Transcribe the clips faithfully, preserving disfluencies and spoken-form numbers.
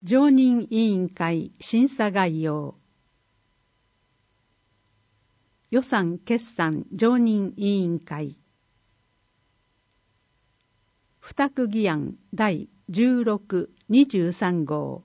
常任委員会審査概要。予算決算常任委員会。付託議案第じゅうろく、にじゅうさん号。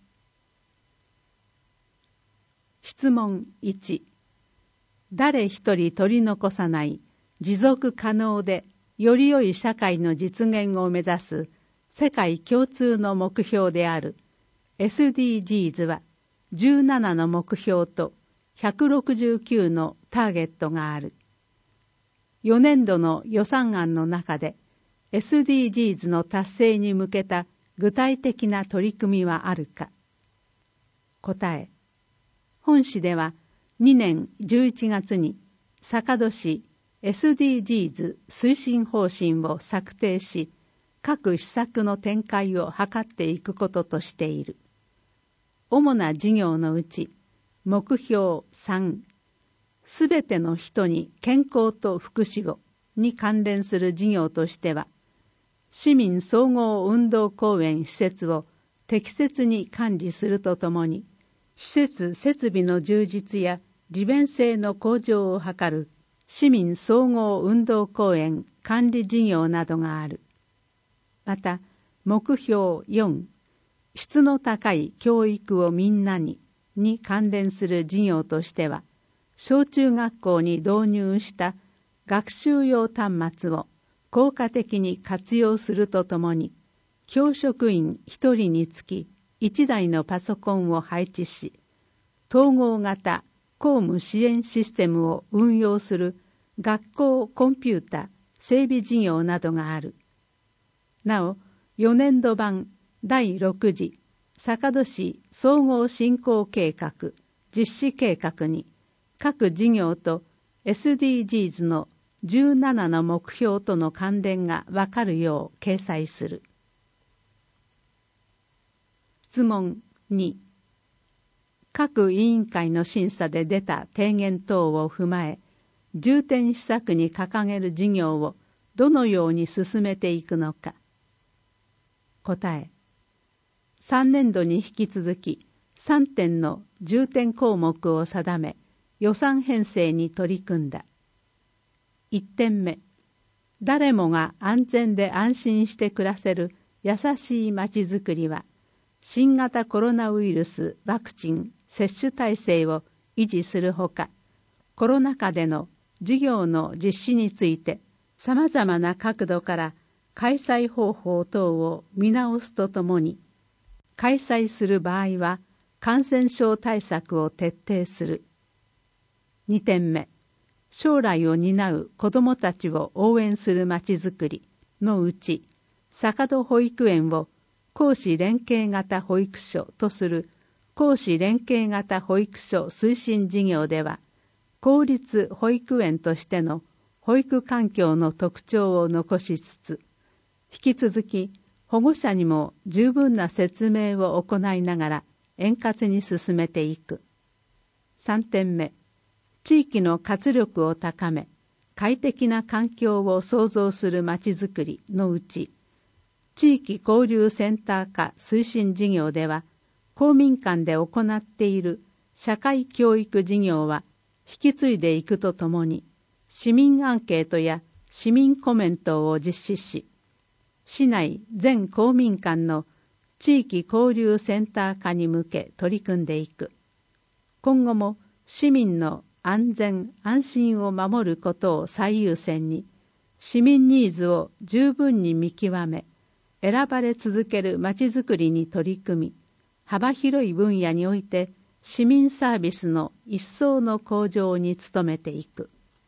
質問いち。誰一人取り残さない持続可能でより良い社会の実現を目指す世界共通の目標であるエスディージーズ はじゅうななの目標とひゃくろくじゅうきゅうのターゲットがある。よねんどの予算案の中で エスディージーズ の達成に向けた具体的な取り組みはあるか。答え。本市ではにねんじゅういちがつに坂戸市 エスディージーズ 推進方針を策定し、各施策の展開を図っていくこととしている。主な事業のうち、目標さん、すべての人に健康と福祉をに関連する事業としては、市民総合運動公園施設を適切に管理するとともに、施設設備の充実や利便性の向上を図る市民総合運動公園管理事業などがある。また、目標よん、質の高い教育をみんなにに関連する事業としては、小中学校に導入した学習用端末を効果的に活用するとともに、教職員ひとりにつきいちだいのパソコンを配置し、統合型公務支援システムを運用する学校コンピュータ整備事業などがある。なお、よねんど版だいろく次坂戸市総合振興計画実施計画に各事業と エスディージーズ のじゅうななの目標との関連がわかるよう掲載する。質問に。各委員会の審査で出た提言等を踏まえ、重点施策に掲げる事業をどのように進めていくのか。答え。さんねんどに引き続きさんてんの重点項目を定め、予算編成に取り組んだ。いってんめ、誰もが安全で安心して暮らせる優しいまちづくりは、新型コロナウイルスワクチン接種体制を維持するほか、コロナ禍での事業の実施について、さまざまな角度から開催方法等を見直すとともに、開催する場合は感染症対策を徹底する。にてんめ、将来を担う子どもたちを応援するまちづくりのうち、坂戸保育園を公私連携型保育所とする公私連携型保育所推進事業では、公立保育園としての保育環境の特徴を残しつつ、引き続き保護者にも十分な説明を行いながら円滑に進めていく。さんてんめ、地域の活力を高め、快適な環境を創造するまちづくりのうち、地域交流センター化推進事業では、公民館で行っている社会教育事業は引き継いでいくとともに、市民アンケートや市民コメントを実施し、市内全公民館の地域交流センター化に向け取り組んでいく。今後も市民の安全安心を守ることを最優先に、市民ニーズを十分に見極め、選ばれ続けるまちづくりに取り組み、幅広い分野において市民サービスの一層の向上に努めていく。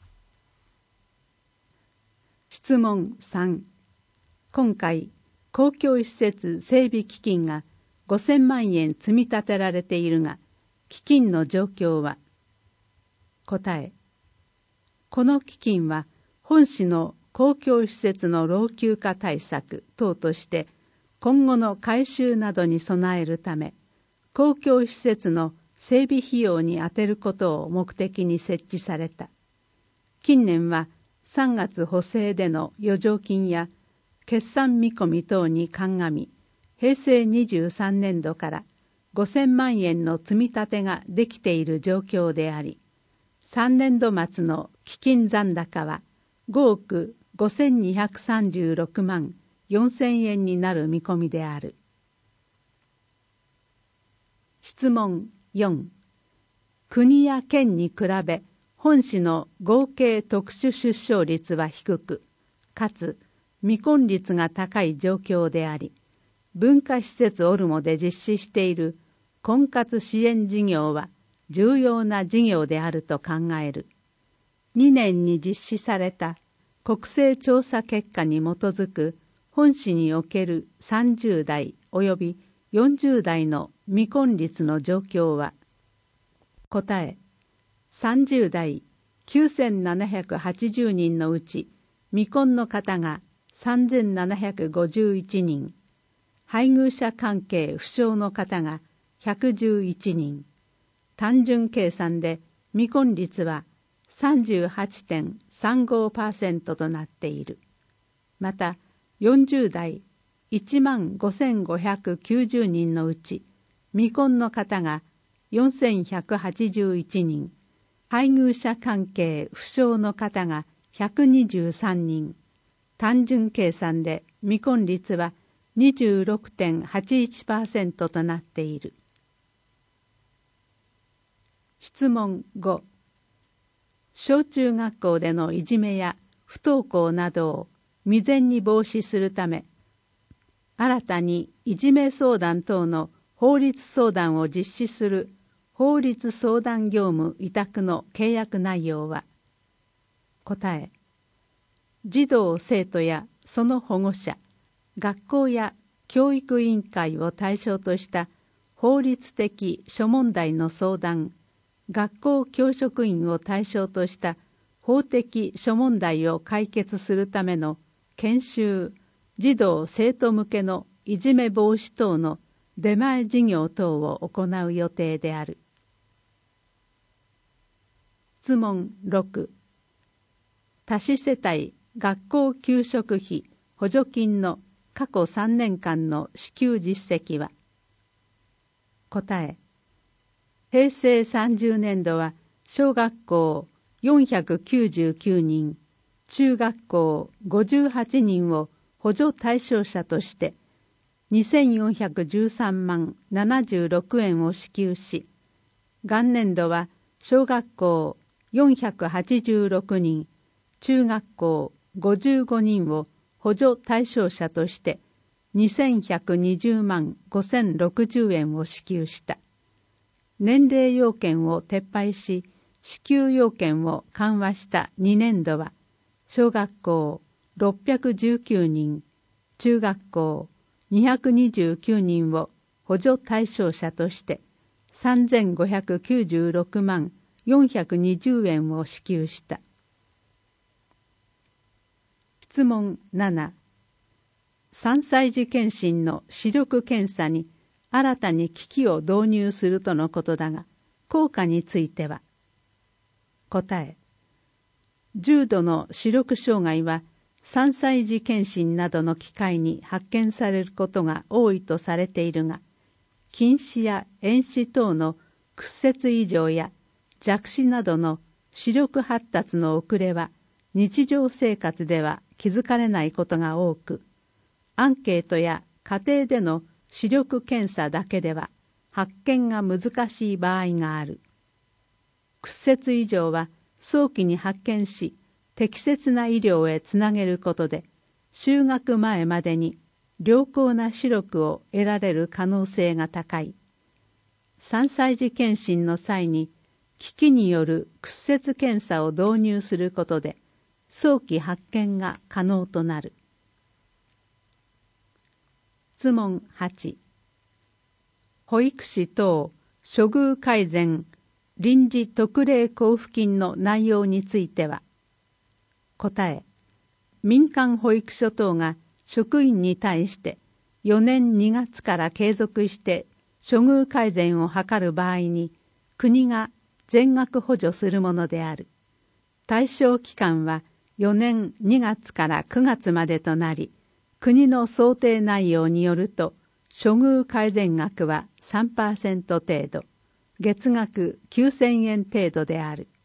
質問さん。今回、公共施設整備基金がごせんまんえん積み立てられているが、基金の状況は。答え。この基金は本市の公共施設の老朽化対策等として今後の改修などに備えるため、公共施設の整備費用に充てることを目的に設置された。近年はさんがつ補正での余剰金や決算見込み等に鑑み、へいせいにじゅうさんねんどからごせんまんえんの積み立てができている状況であり、さんねんど末の基金残高はごおくごせんにひゃくさんじゅうろくまんよんせんえんになる見込みである。質問よん。国や県に比べ本市の合計特殊出生率は低く、かつ未婚率が高い状況であり、文化施設オルモで実施している婚活支援事業は重要な事業であると考える。にねんに実施された国勢調査結果に基づく本市におけるさんじゅうだいおよびよんじゅうだいの未婚率の状況は、答え、さんじゅうだいきゅうせんななひゃくはちじゅうにんのうち未婚の方がさんぜんななひゃくごじゅういちにん、配偶者関係不詳の方がひゃくじゅういちにん、単純計算で未婚率は さんじゅうはちてんさんごパーセント となっている。また、よんじゅうだいいちまんごせんごひゃくきゅうじゅうにんのうち未婚の方がよんせんひゃくはちじゅういちにん、配偶者関係不詳の方がひゃくにじゅうさんにん、単純計算で未婚率は にじゅうろくてんはちいちパーセント となっている。質問ご。小中学校でのいじめや不登校などを未然に防止するため、新たにいじめ相談等の法律相談を実施する法律相談業務委託の契約内容は、答え、児童生徒やその保護者、学校や教育委員会を対象とした法律的諸問題の相談、学校教職員を対象とした法的諸問題を解決するための研修、児童生徒向けのいじめ防止等の出前事業等を行う予定である。質問ろく。多子世帯学校給食費補助金の過去さんねんかんの支給実績は、答え、へいせいさんじゅうねんどは小学校よんひゃくきゅうじゅうきゅうにん、中学校ごじゅうはちにんを補助対象者としてにせんよんひゃくじゅうさんまんななじゅうろくえんを支給し、元年度は小学校よんひゃくはちじゅうろくにん、中学校ごじゅうごにんを補助対象者としてにせんひゃくにじゅうまんごせんろくじゅうえんを支給した。年齢要件を撤廃し、支給要件を緩和したにねんどは、小学校ろっぴゃくじゅうきゅうにん、中学校にひゃくにじゅうきゅうにんを補助対象者としてさんぜんごひゃくきゅうじゅうろくまんよんひゃくにじゅうえんを支給した。質問なな。さんさい児検診の視力検査に新たに機器を導入するとのことだが、効果については、答え、重度の視力障害はさんさい児検診などの機会に発見されることが多いとされているが、近視や遠視等の屈折異常や弱視などの視力発達の遅れは日常生活では気づかれないことが多く、アンケートや家庭での視力検査だけでは発見が難しい場合がある。屈折異常は早期に発見し、適切な医療へつなげることで、就学前までに良好な視力を得られる可能性が高い。さんさい児検診の際に、機器による屈折検査を導入することで、早期発見が可能となる。質問はち。保育士等処遇改善臨時特例交付金の内容については、答え、民間保育所等が職員に対してよねんにがつから継続して処遇改善を図る場合に国が全額補助するものである。対象期間はよねんにがつからくがつまでとなり、国の想定内容によると処遇改善額は さんパーセント 程度、月額きゅうせんえん程度である。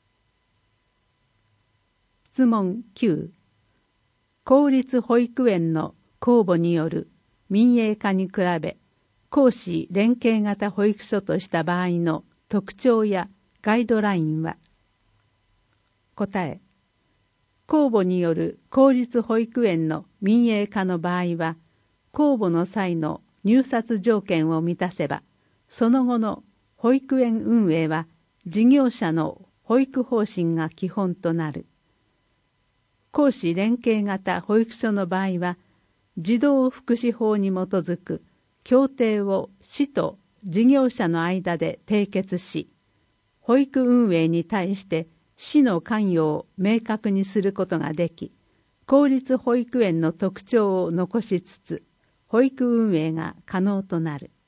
質問きゅう。公立保育園の公募による民営化に比べ、公私連携型保育所とした場合の特徴やガイドラインは。答え。公募による公立保育園の民営化の場合は、公募の際の入札条件を満たせば、その後の保育園運営は事業者の保育方針が基本となる。公私連携型保育所の場合は、児童福祉法に基づく協定を市と事業者の間で締結し、保育運営に対して市の関与を明確にすることができ、公立保育園の特徴を残しつつ、保育運営が可能となる。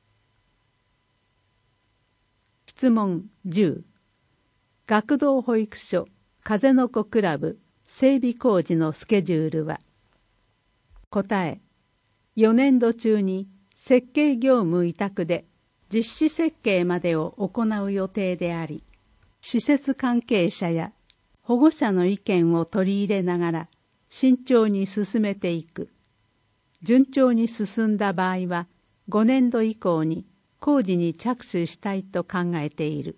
質問じゅう。学童保育所風の子クラブ整備工事のスケジュールは。答え。よねんど中に設計業務委託で実施設計までを行う予定であり、施設関係者や保護者の意見を取り入れながら慎重に進めていく。順調に進んだ場合はごねんど以降に工事に着手したいと考えている。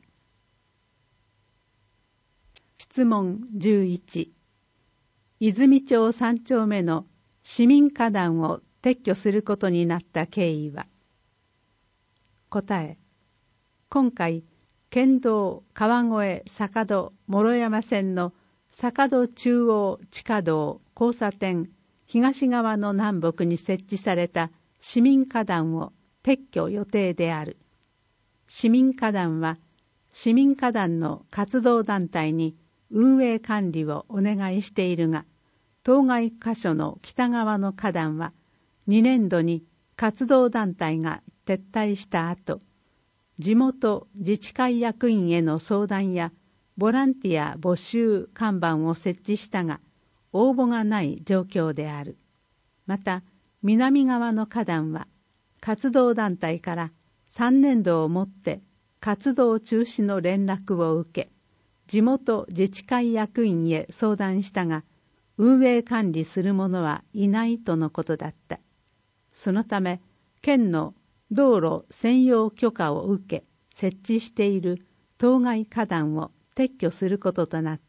質問じゅういち。泉町さん丁目の市民花壇を撤去することになった経緯は。答え。今回、県道川越坂戸諸山線の坂戸中央地下道交差点東側の南北に設置された市民花壇を撤去予定である。市民花壇は市民花壇の活動団体に運営管理をお願いしているが、当該箇所の北側の花壇はにねんどに活動団体が撤退した後、地元自治会役員への相談やボランティア募集看板を設置したが、応募がない状況である。また、南側の花壇は活動団体からさんねんどをもって活動中止の連絡を受け、地元自治会役員へ相談したが、運営管理する者はいないとのことだった。そのため、県の道路専用許可を受け、設置している当該花壇を撤去することとなった。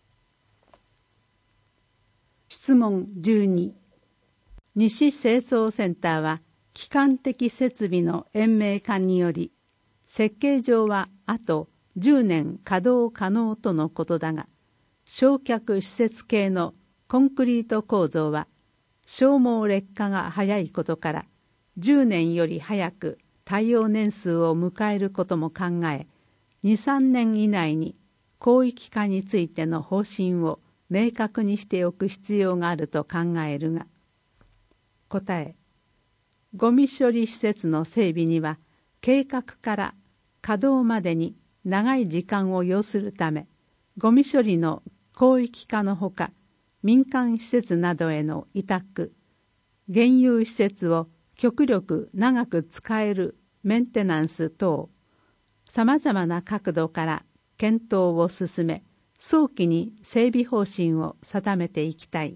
質問じゅうに。西清掃センターは、基幹的設備の延命化により、設計上はあとじゅうねん稼働可能とのことだが、焼却施設系のコンクリート構造は消耗劣化が早いことから、じゅうねんより早く耐用年数を迎えることも考え、に、さんねん以内に広域化についての方針を明確にしておく必要があると考えるが。答え。ゴミ処理施設の整備には、計画から稼働までに長い時間を要するため、ゴミ処理の広域化のほか、民間施設などへの委託、現有施設を極力長く使えるメンテナンス等、さまざまな角度から検討を進め、早期に整備方針を定めていきたい。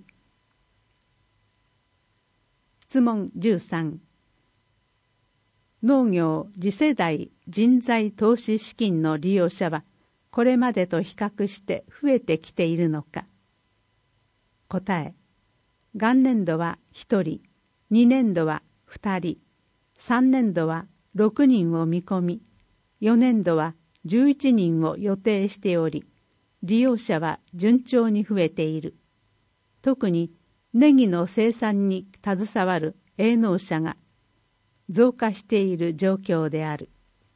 質問じゅうさん。農業次世代人材投資資金の利用者は、これまでと比較して増えてきているのか。答え。元年度はひとり、にねんどはふたり、さんねんどはろくにんを見込み、よねんどはじゅういちにんを予定しており、利用者は順調に増えている。特にネギの生産に携わる営農者が増加している状況である。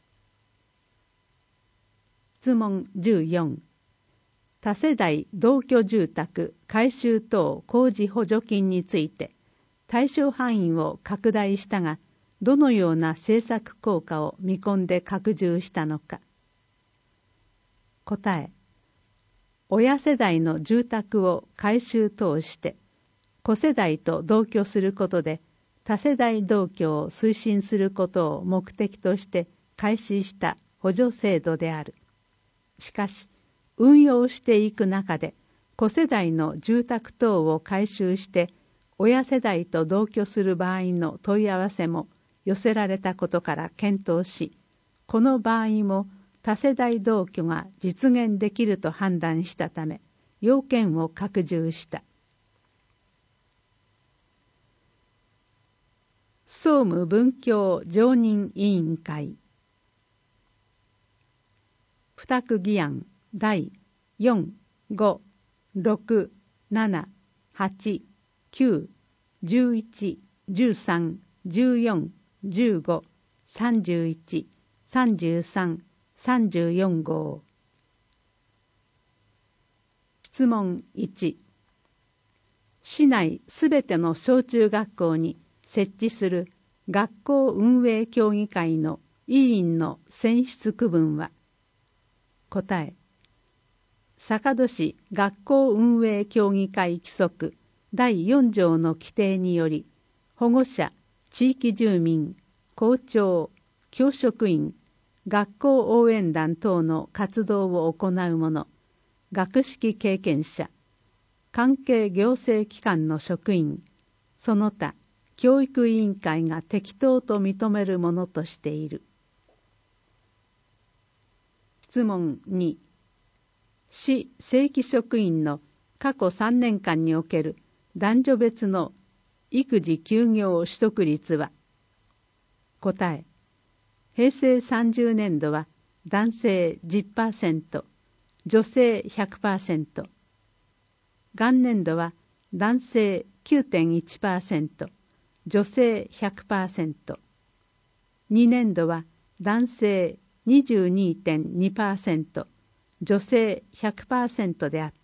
質問じゅうよん。多世代同居住宅改修等工事補助金について対象範囲を拡大したが、どのような政策効果を見込んで拡充したのか。答え。親世代の住宅を改修等して子世代と同居することで多世代同居を推進することを目的として開始した補助制度である。しかし、運用していく中で、子世代の住宅等を改修して親世代と同居する場合の問い合わせも寄せられたことから検討し、この場合も多世代同居が実現できると判断したため、要件を拡充した。総務文教常任委員会付託議案だいよん、ご、ろく、なな、はち、きゅう、じゅういち、じゅうさん、じゅうよん、じゅうご、さんじゅういち、さんじゅうさん、さんじゅうよん号。質問いち。市内すべての小中学校に設置する学校運営協議会の委員の選出区分は？答え。坂戸市学校運営協議会規則だいよん条の規定により、保護者、地域住民、校長、教職員、学校応援団等の活動を行う者、学識経験者、関係行政機関の職員、その他教育委員会が適当と認めるものとしている。質問に。市正規職員の過去さんねんかんにおける男女別の育児休業取得率は？答え。平成さんじゅうねん度は男性 じゅっパーセント、女性 ひゃくパーセント。元年度は男性 きゅうてんいちパーセント、女性 ひゃくパーセント。に年度は男性 にじゅうにてんにパーセント、女性 ひゃくパーセント であった。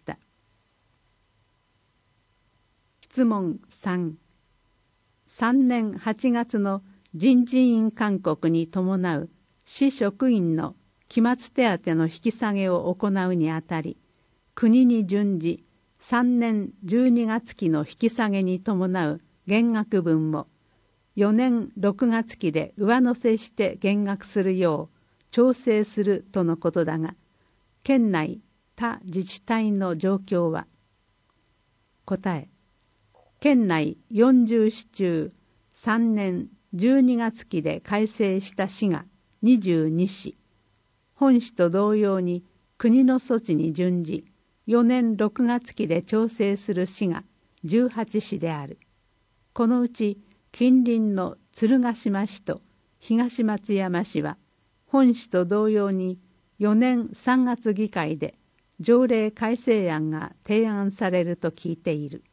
質問さん。さんねんはちがつの人事院勧告に伴う市職員の期末手当の引き下げを行うにあたり、国に準じさんねんじゅうにがつ期の引き下げに伴う減額分をよねんろくがつ期で上乗せして減額するよう調整するとのことだが、県内他自治体の状況は？答え。県内よんじゅう市中さんねんじゅうにがつ期で改正した市がにじゅうに市、本市と同様に国の措置に準じよねんろくがつ期で調整する市がじゅうはち市である。このうち近隣の鶴ヶ島市と東松山市は本市と同様によねんさんがつ議会で条例改正案が提案されると聞いている。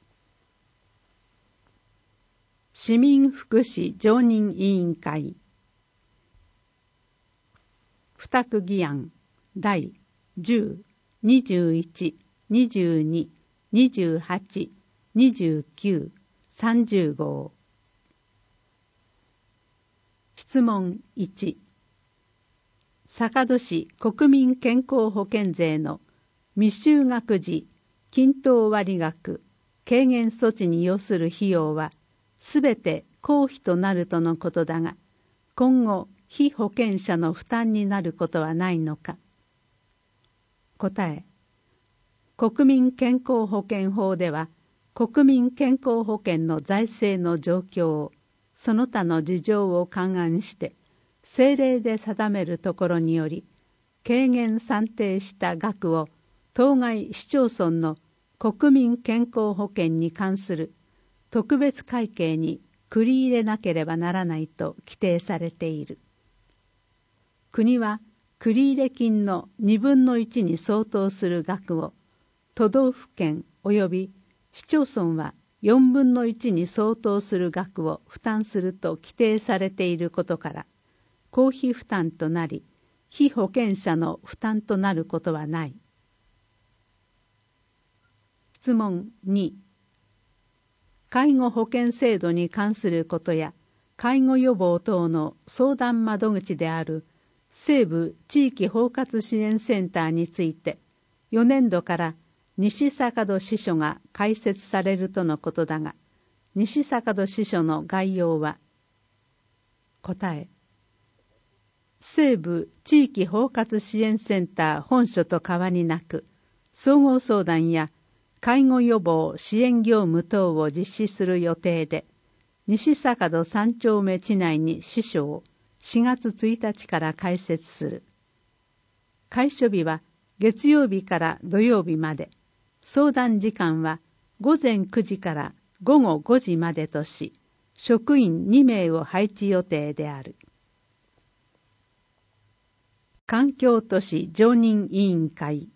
市民福祉常任委員会付託議案だいじゅう、にじゅういち、にじゅうに、にじゅうはち、にじゅうきゅう、さんじゅう号。質問いち。坂戸市国民健康保険税の未就学児均等割額軽減措置に要する費用はすべて公費となるとのことだが、今後被保険者の負担になることはないのか。答え。国民健康保険法では国民健康保険の財政の状況をその他の事情を勘案して政令で定めるところにより、軽減算定した額を当該市町村の国民健康保険に関する特別会計に繰り入れなければならないと規定されている。国は繰入金のにぶんのいちに相当する額を都道府県及び市町村はよんぶんのいちに相当する額を負担すると規定されていることから、公費負担となり、被保険者の負担となることはない。質問に。介護保険制度に関することや、介護予防等の相談窓口である西部地域包括支援センターについて、よねん度から西坂戸支所が開設されるとのことだが、 西坂戸支所の概要は、答え、西部地域包括支援センター本所と変わりなく、総合相談や介護予防支援業務等を実施する予定で、西坂戸三丁目地内に支所をしがつついたちから開設する。開所日は月曜日から土曜日まで、相談時間はごぜんくじからごごごじまでとし、職員にめいを配置予定である。環境都市常任委員会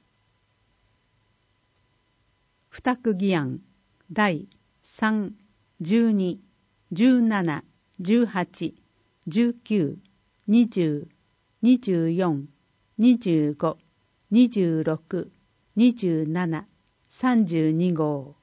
付託議案だいさん、じゅうに、じゅうなな、じゅうはち、じゅうきゅう、にじゅう、にじゅうよん、にじゅうご、にじゅうろく、にじゅうなな、さんじゅうにごう。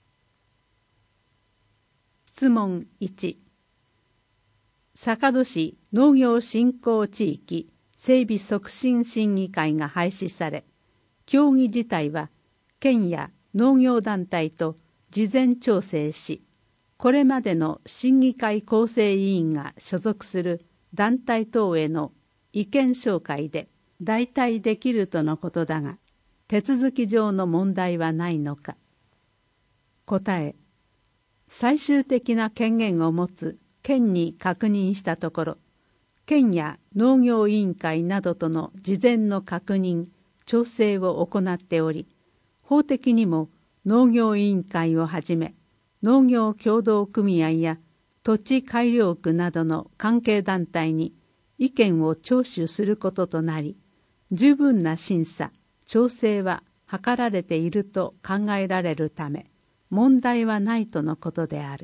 質問いち。坂戸市農業振興地域整備促進審議会が廃止され、協議自体は県や農業団体と事前調整し、これまでの審議会構成委員が所属する団体等への意見紹介で代替できるとのことだが、手続き上の問題はないのか。答え、最終的な権限を持つ県に確認したところ、県や農業委員会などとの事前の確認、調整を行っており、法的にも農業委員会をはじめ、農業協同組合や土地改良区などの関係団体に意見を聴取することとなり、十分な審査、調整は図られていると考えられるため、問題はないとのことである。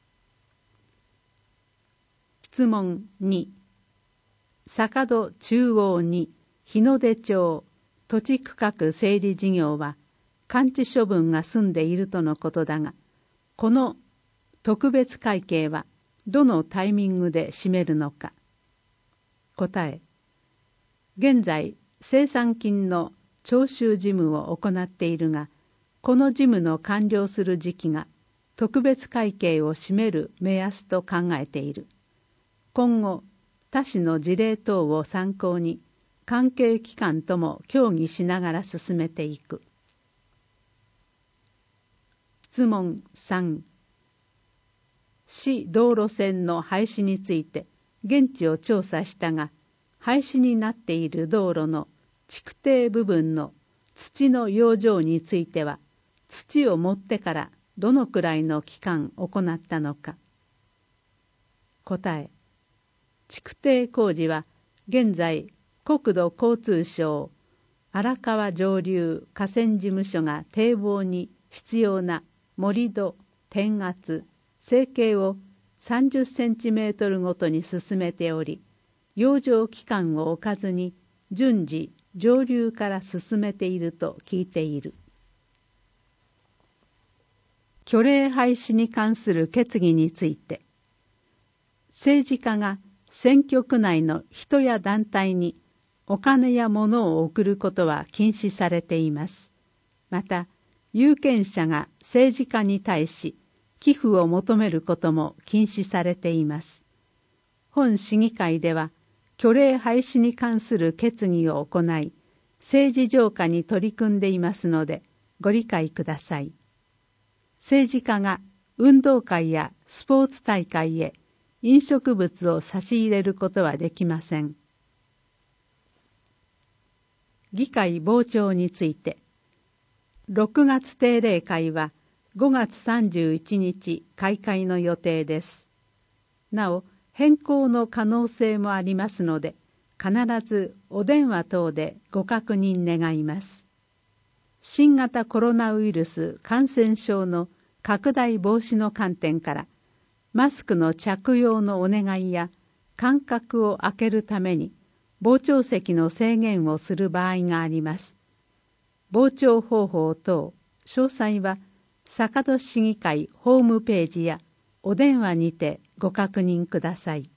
質問に。坂戸中央に日の出町土地区画整理事業は完治処分が済んでいるとのことだが、この特別会計はどのタイミングで締めるのか。答え、現在生産金の徴収事務を行っているが、この事務の完了する時期が特別会計を占める目安と考えている。今後、他市の事例等を参考に関係機関とも協議しながら進めていく。質問さん。市道路線の廃止について現地を調査したが、廃止になっている道路の築堤部分の土の養生については、土を持ってからどのくらいの期間行ったのか。答え、築堤工事は現在国土交通省荒川上流河川事務所が堤防に必要な盛り土、転圧、整形をさんじゅっセンチメートルごとに進めており、養生期間を置かずに順次上流から進めていると聞いている。虚礼廃止に関する決議について、政治家が選挙区内の人や団体にお金や物を送ることは禁止されています。また、有権者が政治家に対し寄付を求めることも禁止されています。本市議会では、虚礼廃止に関する決議を行い、政治浄化に取り組んでいますので、ご理解ください。政治家が運動会やスポーツ大会へ飲食物を差し入れることはできません。議会傍聴について、ろくがつ定例会はごがつさんじゅういちにち開会の予定です。なお、変更の可能性もありますので、必ずお電話等でご確認願います。新型コロナウイルス感染症の拡大防止の観点から、マスクの着用のお願いや間隔を空けるために傍聴席の制限をする場合があります。傍聴方法等、詳細は坂戸市議会ホームページやお電話にてご確認ください。